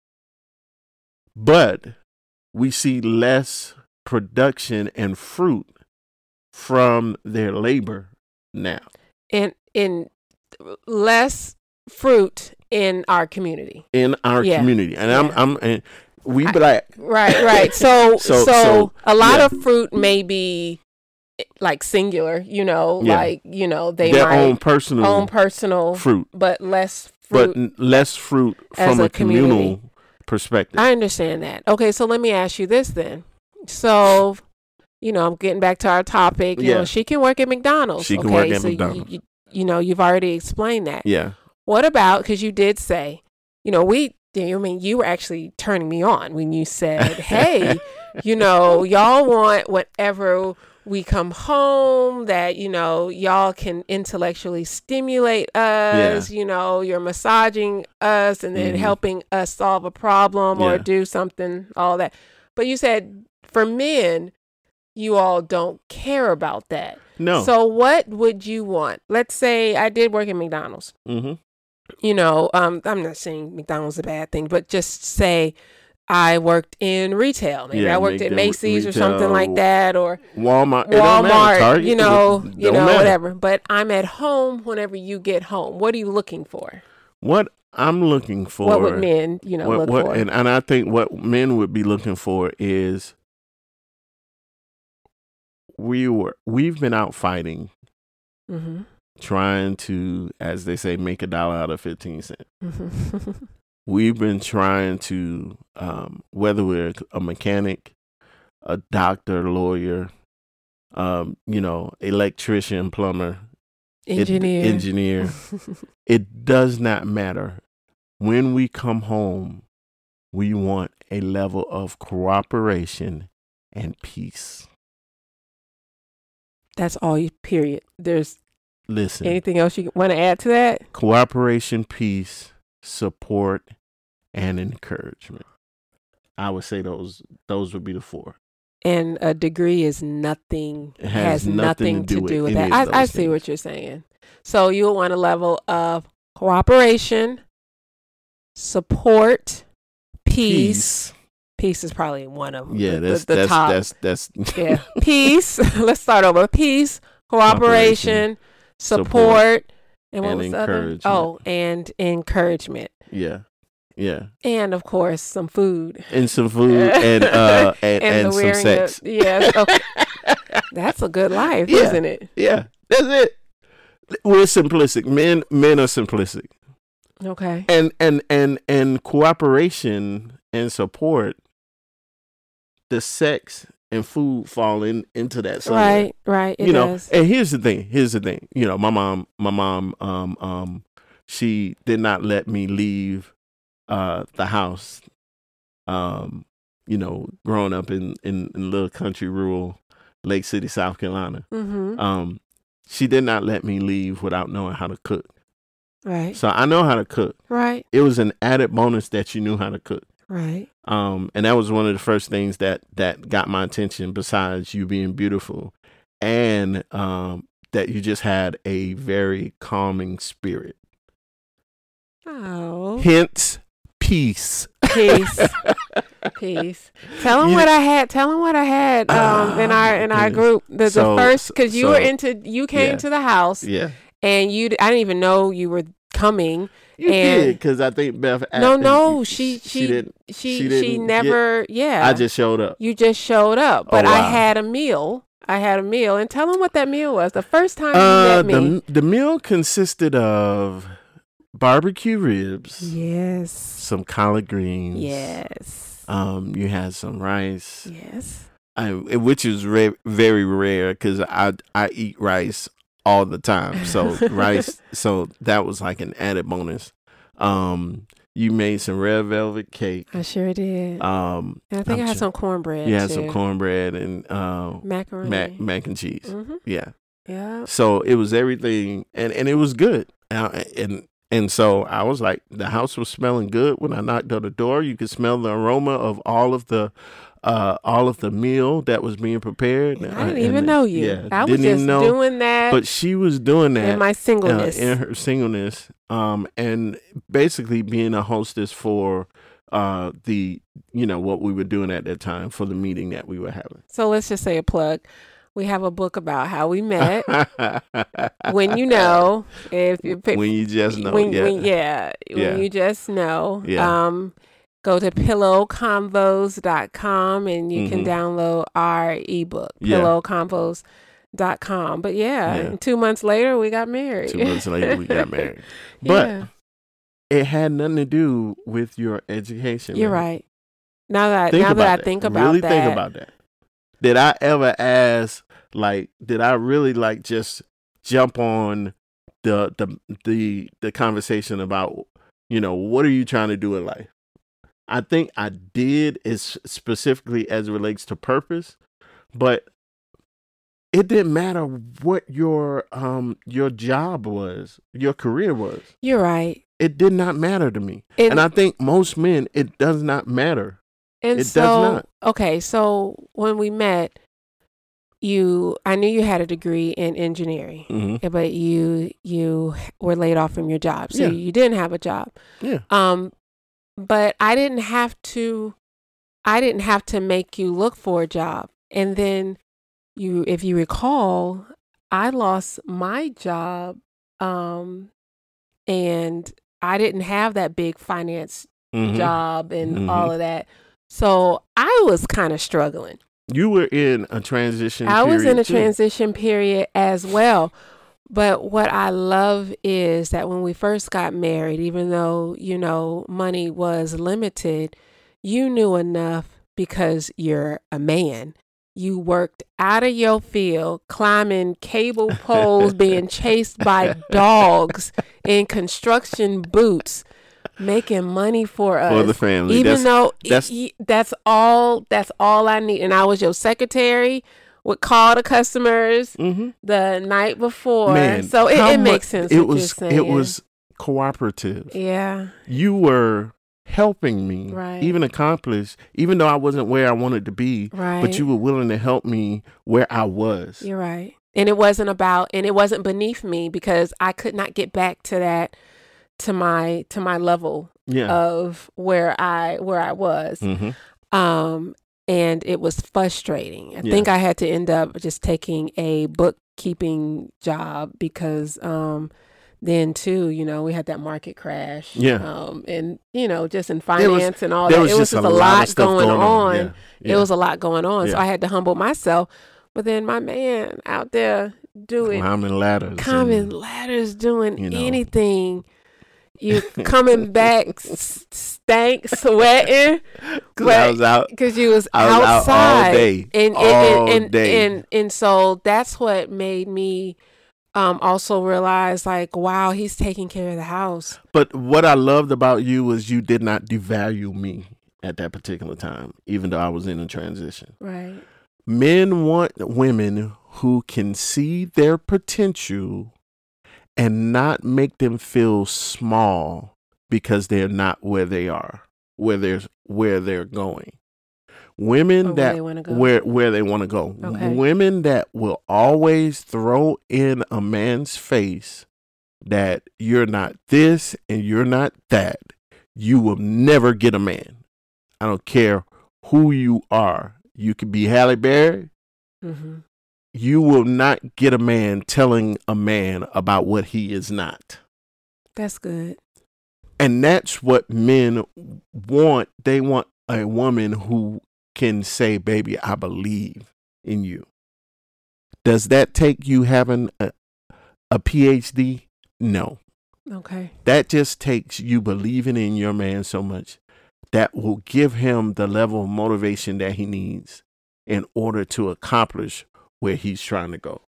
S1: but we see less production and fruit from their labor now.
S2: And in less fruit in our community.
S1: In our
S2: Yeah.
S1: community. And
S2: Yeah.
S1: I'm I'm and we
S2: I-
S1: black.
S2: Right, right. So, so,
S1: So- so,
S2: a lot
S1: yeah.
S2: of fruit may be like singular, you know,
S1: Yeah.
S2: like, you know, they
S1: their
S2: might
S1: own personal
S2: own personal,
S1: fruit,
S2: but less
S1: but
S2: fruit.
S1: n- less fruit
S2: as
S1: from
S2: a
S1: a, communal
S2: community.
S1: perspective.
S2: I understand that. Okay, so let me ask you this then. So, you know, I'm getting back to our topic. You
S1: Yeah.
S2: know, she can work at McDonald's.
S1: She can
S2: okay?
S1: work at
S2: so
S1: McDonald's.
S2: You, you, you know, you've already explained that.
S1: yeah.
S2: What about, because you did say, you know, we, I mean, you were actually turning me on when you said, hey, you know, y'all want whatever we come home that, you know, y'all can intellectually stimulate us, you know, you're massaging us and then
S1: Mhm.
S2: helping us solve a problem or
S1: Yeah.
S2: do something, all that. But you said for men, you all don't care about that.
S1: No.
S2: So what would you want? Let's say I did work at McDonald's.
S1: mm-hmm.
S2: You know, um, I'm not saying McDonald's is a bad thing, but just say I worked in retail. Maybe
S1: Yeah,
S2: I worked
S1: make
S2: at
S1: them
S2: Macy's or
S1: retail,
S2: something like that, or
S1: Walmart, it don't matter.
S2: Walmart,
S1: Target,
S2: you know,
S1: it
S2: you
S1: don't
S2: know,
S1: matter.
S2: whatever. But I'm at home whenever you get home. What are you looking for?
S1: What I'm looking for,
S2: What would men, you know,
S1: what,
S2: look
S1: what,
S2: for?
S1: and, and I think what men would be looking for is we were we've been out fighting,
S2: Mm-hmm.
S1: trying to, as they say, make a dollar out of fifteen cents.
S2: Mm-hmm.
S1: We've been trying to, um, whether we're a mechanic, a doctor, lawyer, um, you know, electrician, plumber, it-
S2: Engineer.
S1: engineer. It does not matter. When we come home, we want a level of cooperation and peace.
S2: That's all you, period. There's
S1: Listen,
S2: anything else you want to add to that?
S1: cooperation, peace, support, and encouragement. I would say those those would be the four.
S2: And a degree is nothing,
S1: It
S2: has, nothing, to do with,
S1: any
S2: that.
S1: of
S2: I, I
S1: those
S2: see
S1: things.
S2: what you're saying. So you'll want a level of cooperation, support, peace. Peace, peace is probably one of them.
S1: Yeah,
S2: the,
S1: that's
S2: the, the
S1: that's,
S2: top.
S1: that's that's that's
S2: yeah. Peace. Let's start over. Peace, cooperation, support, support, and what
S1: and
S2: was the other?
S1: encouragement.
S2: Oh, and encouragement.
S1: Yeah. Yeah.
S2: And of course, some food.
S1: And some food and uh and, and, and some sex.
S2: Of, yeah. Okay. That's a good life,
S1: yeah.
S2: isn't it?
S1: Yeah. That's it. We're simplistic. Men men are simplistic.
S2: Okay.
S1: And and and and cooperation and support, the sex and food fall in into that somewhere.
S2: Right, right. It
S1: you know,
S2: does.
S1: and here's the thing. Here's the thing. You know, my mom, my mom, um, um, she did not let me leave uh the house. Um, you know, growing up in in, in little country rural Lake City, South Carolina.
S2: Mm-hmm.
S1: Um, she did not let me leave without knowing how to cook.
S2: Right.
S1: So I know how to cook.
S2: Right.
S1: It was an added bonus that you knew how to cook.
S2: Right.
S1: Um, and that was one of the first things that that got my attention, besides you being beautiful, and um, that you just had a very calming spirit.
S2: Oh.
S1: Hence, peace.
S2: Peace. Peace. Tell them you, what I had. Tell them what I had um, uh, in our in our group. The,
S1: so,
S2: the first, because you
S1: so,
S2: were into. You came
S1: yeah,
S2: to the house.
S1: Yeah.
S2: And you, I didn't even know you were coming.
S1: You
S2: and
S1: did, because I think Beth.
S2: No, no,
S1: you,
S2: she, she,
S1: she didn't.
S2: She,
S1: she, didn't
S2: she never.
S1: Get,
S2: yeah.
S1: I just showed up.
S2: You just showed up, but
S1: oh, wow.
S2: I had a meal. I had a meal, and tell them what that meal was. The first time
S1: uh,
S2: you met me.
S1: The, the meal consisted of barbecue ribs.
S2: Yes.
S1: Some collard greens.
S2: Yes.
S1: Um, you had some rice.
S2: Yes.
S1: I, which is re- very rare, because I I eat rice all the time. So rice. So that was like an added bonus. Um, you made some red velvet cake.
S2: I sure did.
S1: Um,
S2: and I think
S1: I'm
S2: I had
S1: sure,
S2: some cornbread.
S1: You had
S2: too.
S1: some cornbread and uh,
S2: macaroni,
S1: mac, mac and cheese.
S2: Mm-hmm.
S1: Yeah.
S2: Yeah.
S1: So it was everything, and, and it was good. Uh, and and so I was like, the house was smelling good when I knocked on the door. You could smell the aroma of all of the uh, all of the meal that was being prepared.
S2: I didn't
S1: and,
S2: even
S1: and,
S2: know you.
S1: Yeah,
S2: I was just
S1: know,
S2: doing that.
S1: But she was doing that
S2: in my singleness,
S1: uh, in her singleness, um, and basically being a hostess for uh, the, you know, what we were doing at that time for the meeting that we were having.
S2: So let's just say a plug. We have a book about how we met. When you know, if you pick,
S1: when you just know,
S2: when,
S1: yeah,
S2: when, yeah,
S1: yeah,
S2: when you just know,
S1: yeah.
S2: Um, go to pillow convos dot com and you mm-hmm. can download our ebook,
S1: yeah.
S2: pillow convos dot com. But yeah, yeah. two months later we got married.
S1: Two months later we got married. But
S2: yeah.
S1: it had nothing to do with your education.
S2: You're
S1: man.
S2: right. Now that
S1: think
S2: now that,
S1: that
S2: I think about
S1: really
S2: that,
S1: think about that. Did I ever ask? Like, did I really like just jump on the the the the conversation about, you know, what are you trying to do in life? I think I did, is specifically as it relates to purpose, but it didn't matter what your um your job was, your career was.
S2: You're right.
S1: It did not matter to me,
S2: it,
S1: and I think most men, it does not matter.
S2: And
S1: it
S2: so,
S1: does not.
S2: Okay, so when we met, you, I knew you had a degree in engineering,
S1: mm-hmm.
S2: but you you were laid off from your job, so
S1: yeah.
S2: you didn't have a job.
S1: Yeah.
S2: Um, but I didn't have to. I didn't have to make you look for a job, and then you, if you recall, I lost my job, um, and I didn't have that big finance
S1: mm-hmm.
S2: job and
S1: mm-hmm.
S2: all of that. So I was kind of struggling.
S1: You were in a transition
S2: I
S1: period. I
S2: was in a
S1: too.
S2: transition period as well. But what I love is that when we first got married, even though, you know, money was limited, you knew enough because you're a man. You worked out of your field, climbing cable poles, being chased by dogs in construction boots, making money for us,
S1: for the family.
S2: Even
S1: that's,
S2: though
S1: that's,
S2: e- that's all that's all I need. And I was your secretary, would call the customers
S1: mm-hmm.
S2: the night before.
S1: Man,
S2: so it, it makes sense.
S1: It
S2: what
S1: was
S2: you're saying.
S1: it was cooperative.
S2: Yeah,
S1: you were helping me,
S2: right.
S1: even accomplish, even though I wasn't where I wanted to be.
S2: Right.
S1: But you were willing to help me where I was.
S2: You're right, and it wasn't about, and it wasn't beneath me because I could not get back to that. to my to my level
S1: yeah.
S2: of where I where I was.
S1: Mm-hmm.
S2: Um, and it was frustrating. I
S1: Yeah.
S2: think I had to end up just taking a bookkeeping job because um, then too, you know, we had that market crash.
S1: Yeah.
S2: Um, and you know, just in
S1: There was-
S2: finance and all
S1: there
S2: that,
S1: was
S2: it was
S1: just
S2: just
S1: a
S2: a
S1: lot
S2: lot
S1: of stuff
S2: going,
S1: going
S2: on.
S1: on. Yeah.
S2: It
S1: Yeah.
S2: was a lot going on, so
S1: Yeah.
S2: I had to humble myself. But then my man out there doing
S1: Climbing ladders.
S2: climbing
S1: and-
S2: ladders, doing
S1: you know.
S2: anything. You coming back s- stank, sweating,
S1: 'Cause I was out.
S2: because you was
S1: I was out all
S2: outside,
S1: day.
S2: and, and,
S1: All
S2: and, and,
S1: day.
S2: and and so that's what made me um also realize, like, wow, he's taking care of the house.
S1: But what I loved about you was you did not devalue me at that particular time, even though I was in a transition.
S2: Right.
S1: Men want women who can see their potential and not make them feel small because they're not where they are, where they're where they're going. Women
S2: Or where
S1: that
S2: they wanna go.
S1: where where they want to go.
S2: Okay.
S1: Women that will always throw in a man's face that you're not this and you're not that. You will never get a man. I don't care who you are. You could be Halle Berry.
S2: Mm-hmm.
S1: You will not get a man telling a man about what he is not.
S2: That's good.
S1: And that's what men want. They want a woman who can say, baby, I believe in you. Does that take you having a, a P H D? No.
S2: Okay.
S1: That just takes you believing in your man so much that will give him the level of motivation that he needs in order to accomplish where he's trying to go.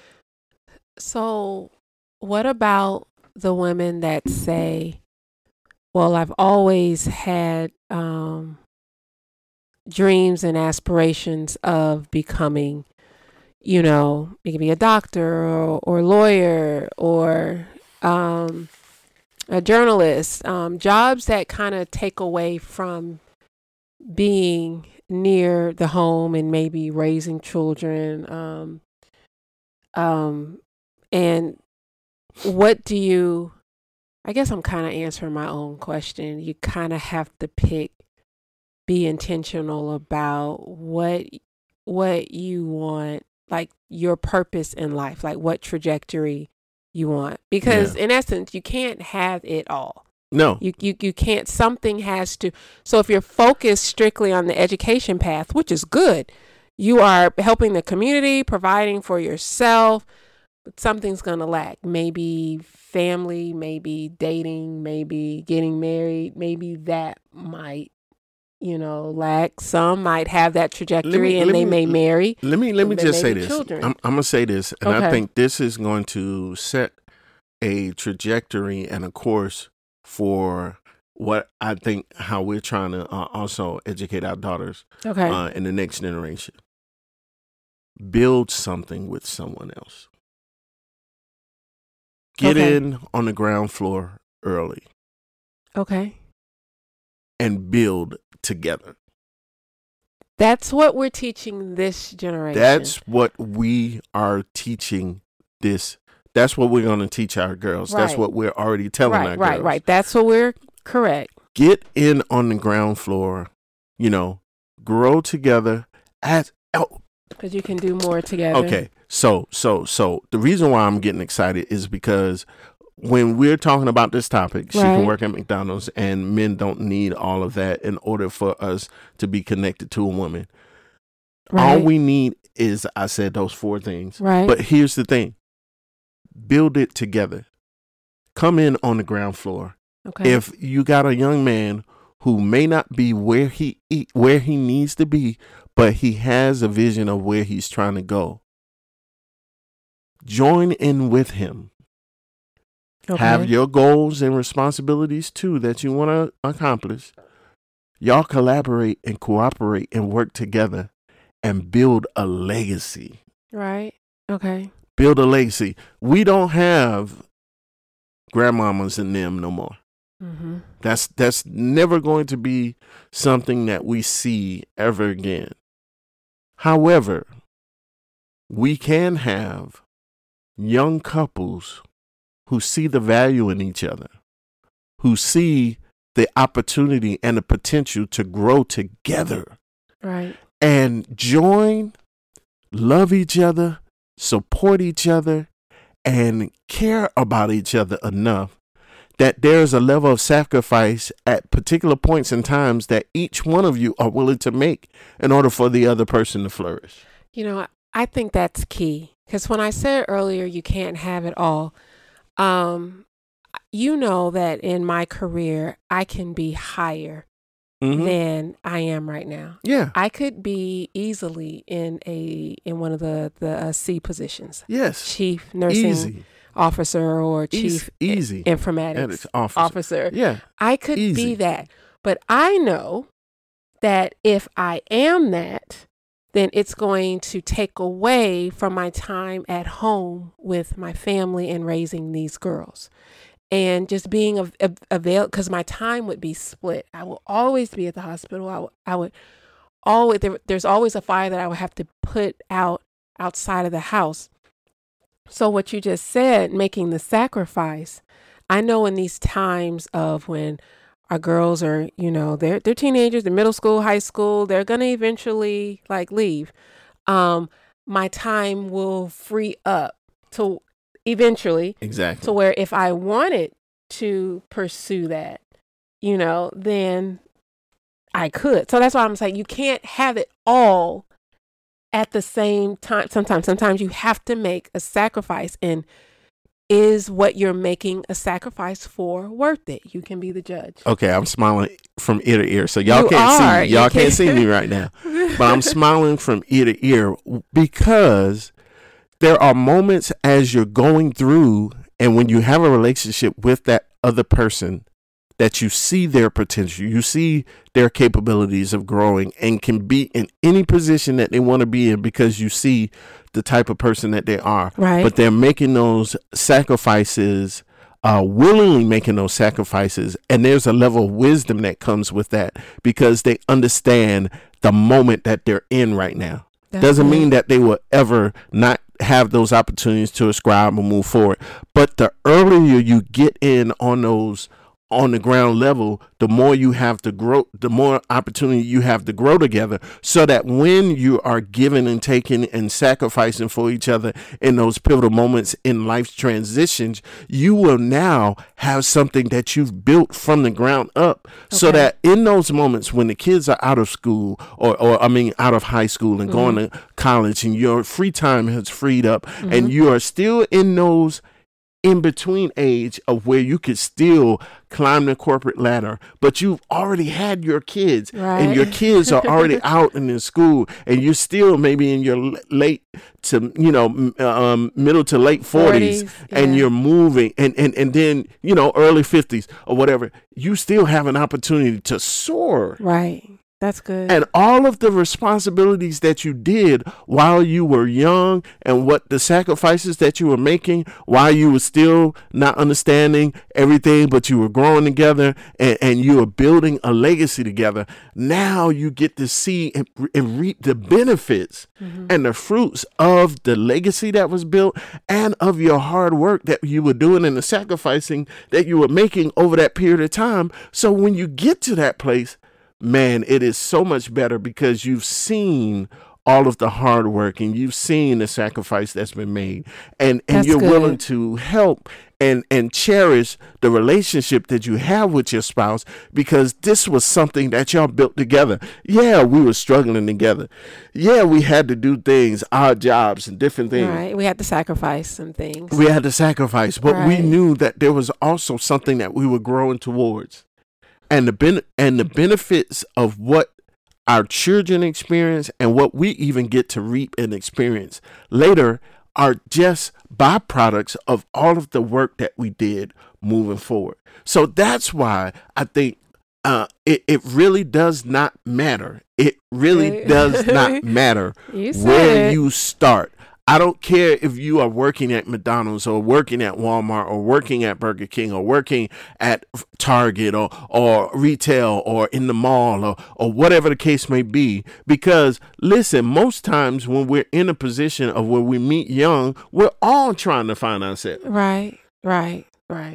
S2: So, what about the women that say, well, I've always had um, dreams and aspirations of becoming, you know, it could be a doctor or, or lawyer or um, a journalist, um, jobs that kind of take away from being near the home and maybe raising children. Um, um, and what do you, I guess I'm kind of answering my own question. You kind of have to pick, be intentional about what, what you want, like your purpose in life, like what trajectory you want. Because
S1: Yeah.
S2: in essence, you can't have it all.
S1: No.
S2: You, you you can't, something has to, so if you're focused strictly on the education path, which is good, you are helping the community, providing for yourself, but something's going to lack. Maybe family, maybe dating, maybe getting married, maybe that might, you know, lack. Some might have that trajectory
S1: me-
S2: and
S1: let
S2: they
S1: me-
S2: may marry.
S1: Let me let me
S2: They
S1: just
S2: may
S1: say
S2: be
S1: this.
S2: children.
S1: I'm, I'm gonna say this, and I
S2: Okay.
S1: think this is going to set a trajectory and a course for what I think how we're trying to uh, also educate our daughters
S2: Okay.
S1: uh, in the next generation. Build something with someone else. Get
S2: Okay.
S1: in on the ground floor early
S2: Okay.
S1: and build together.
S2: That's what we're teaching this generation.
S1: That's what we are teaching this. That's what we're going to teach our girls. That's
S2: Right.
S1: what we're already telling
S2: right,
S1: our
S2: right,
S1: girls.
S2: right. That's what we're correct.
S1: Get in on the ground floor, you know, grow together. As, oh,
S2: Because you can do more together.
S1: okay. So, so, so the reason why I'm getting excited is because when we're talking about this topic, she
S2: Right.
S1: can work at McDonald's and men don't need all of that in order for us to be connected to a woman.
S2: Right.
S1: All we need is, I said those four things.
S2: Right.
S1: But here's the thing. Build it together. Come in on the ground floor.
S2: okay.
S1: If you got a young man who may not be where he where he needs to be, but he has a vision of where he's trying to go, join in with him.
S2: okay.
S1: Have your goals and responsibilities too that you want to accomplish. Y'all collaborate and cooperate and work together and build a legacy.
S2: Right. Okay.
S1: Build a legacy. We don't have grandmamas and them no more.
S2: Mm-hmm.
S1: That's that's never going to be something that we see ever again. However, we can have young couples who see the value in each other, who see the opportunity and the potential to grow together.
S2: Right.
S1: And join, love each other, support each other, and care about each other enough that there's a level of sacrifice at particular points in times that each one of you are willing to make in order for the other person to flourish.
S2: You know, I think that's key, because when I said earlier, you can't have it all. Um, you know that in my career, I can be higher mm-hmm. than I am right now.
S1: Yeah,
S2: I could be easily in a in one of the the uh, C positions.
S1: Yes,
S2: chief nursing
S1: Easy.
S2: officer or chief
S1: easy, easy.
S2: I- informatics officer. officer.
S1: Yeah,
S2: I could
S1: easy.
S2: be that, but I know that if I am that, then it's going to take away from my time at home with my family and raising these girls. And just being av- av- available, because my time would be split. I will always be at the hospital. I, w- I would always, there, there's always a fire that I would have to put out outside of the house. So what you just said, making the sacrifice, I know in these times of when our girls are, you know, they're they're teenagers, they're middle school, high school, they're going to eventually like leave. Um, my time will free up to eventually.
S1: Exactly.
S2: To where if I wanted to pursue that, you know, then I could. So that's why I'm saying you can't have it all at the same time. Sometimes, sometimes you have to make a sacrifice, and is what you're making a sacrifice for worth it? You can be the judge.
S1: Okay, I'm smiling from ear to ear. So y'all
S2: You
S1: can't
S2: are.
S1: see me. Y'all
S2: You
S1: can't
S2: can-
S1: see me right now. But I'm smiling from ear to ear because there are moments as you're going through, and when you have a relationship with that other person, that you see their potential, you see their capabilities of growing, and can be in any position that they want to be in because you see the type of person that they are.
S2: Right.
S1: But they're making those sacrifices, uh, willingly making those sacrifices. And there's a level of wisdom that comes with that because they understand the moment that they're in right now.
S2: That's
S1: Doesn't
S2: right.
S1: mean that they will ever not have those opportunities to ascribe or move forward. But the earlier you get in on those on the ground level, the more you have to grow, the more opportunity you have to grow together, so that when you are giving and taking and sacrificing for each other in those pivotal moments in life's transitions, you will now have something that you've built from the ground up. So
S2: Okay.
S1: that in those moments when the kids are out of school or, or I mean, out of high school and
S2: Mm-hmm.
S1: going to college, and your free time has freed up,
S2: Mm-hmm.
S1: and you are still in those in between age of where you could still climb the corporate ladder, but you've already had your kids
S2: Right.
S1: and your kids are already out in the school, and you're still maybe in your l- late to, you know, m- um, middle to late forties,
S2: forties,
S1: and
S2: yeah.
S1: you're moving and, and, and then, you know, early fifties or whatever, you still have an opportunity to soar.
S2: Right. That's good.
S1: And all of the responsibilities that you did while you were young, and what the sacrifices that you were making while you were still not understanding everything, but you were growing together, and, and you were building a legacy together. Now you get to see and, and reap the benefits
S2: Mm-hmm.
S1: and the fruits of the legacy that was built, and of your hard work that you were doing, and the sacrificing that you were making over that period of time. So when you get to that place, man, it is so much better because you've seen all of the hard work, and you've seen the sacrifice that's been made, and, and
S2: That's
S1: you're
S2: good.
S1: willing to help and, and cherish the relationship that you have with your spouse, because this was something that y'all built together. Yeah, we were struggling together. Yeah, we had to do things, odd jobs and different things.
S2: Right. We had to sacrifice some things.
S1: We had to sacrifice, but we
S2: Right.
S1: knew that there was also something that we were growing towards. And the ben- and the benefits of what our children experience and what we even get to reap and experience later are just byproducts of all of the work that we did moving forward. So that's why I think uh, it, it really does not matter. It really
S2: Right.
S1: does not matter
S2: You said
S1: where
S2: it.
S1: you start. I don't care if you are working at McDonald's or working at Walmart or working at Burger King or working at Target or, or retail or in the mall or, or whatever the case may be. Because listen, most times when we're in a position of where we meet young, we're all trying to find ourselves.
S2: Right. Right. Right.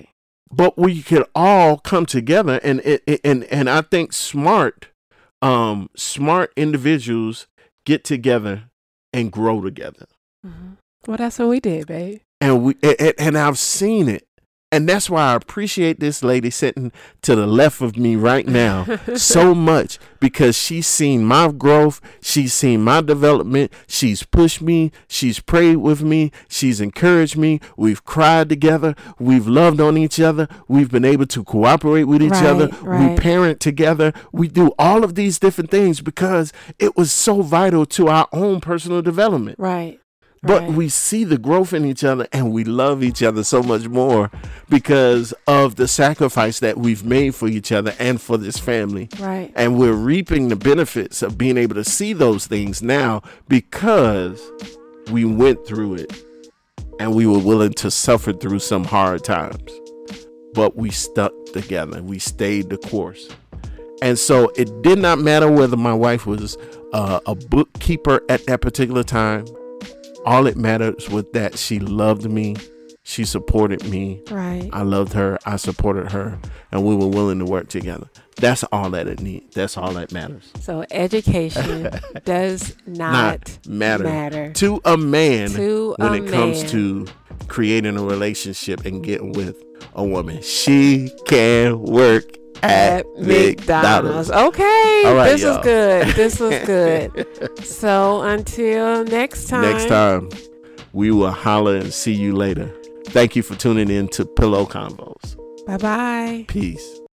S1: but we could all come together, and and and I think smart, um, smart individuals get together and grow together.
S2: Mm-hmm. Well, that's what we did, babe.
S1: And we and, and I've seen it. And that's why I appreciate this lady sitting to the left of me right now so much, because she's seen my growth. She's seen my development. She's pushed me. She's prayed with me. She's encouraged me. We've cried together. We've loved on each other. We've been able to cooperate with each
S2: right,
S1: other.
S2: Right.
S1: We parent together. We do all of these different things because it was so vital to our own personal development.
S2: Right.
S1: But
S2: right.
S1: we see the growth in each other, and we love each other so much more because of the sacrifice that we've made for each other and for this family.
S2: Right.
S1: And we're reaping the benefits of being able to see those things now because we went through it and we were willing to suffer through some hard times. But we stuck together. We stayed the course. And so it did not matter whether my wife was uh, a bookkeeper at that particular time. All it matters was that she loved me. She supported me.
S2: Right.
S1: I loved her. I supported her. And we were willing to work together. That's all that it needs. That's all that matters.
S2: So education does not,
S1: not matter.
S2: matter
S1: to a man
S2: to
S1: when
S2: a
S1: it comes
S2: man.
S1: to creating a relationship and getting with a woman. She can work at, at McDonald's.
S2: McDonald's. Okay.
S1: All right,
S2: this
S1: y'all.
S2: was good. This was good. So until next time.
S1: Next time, we will holler and see you later. Thank you for tuning in to Pillow Convos.
S2: Bye-bye.
S1: Peace.